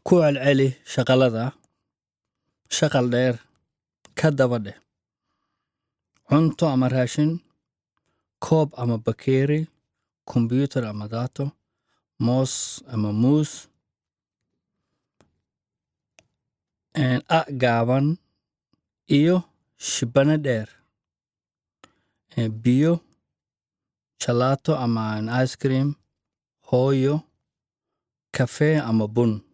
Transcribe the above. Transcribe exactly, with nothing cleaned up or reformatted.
ku celceli shaqalada shaqal dheer ka daba dheh cunto ama raashin koob ama bakeeri kombiyuutar ama daato moos ama muus a gaaban iyo shibana dheer biyo gelato ama ice cream hooyo cafe ama bun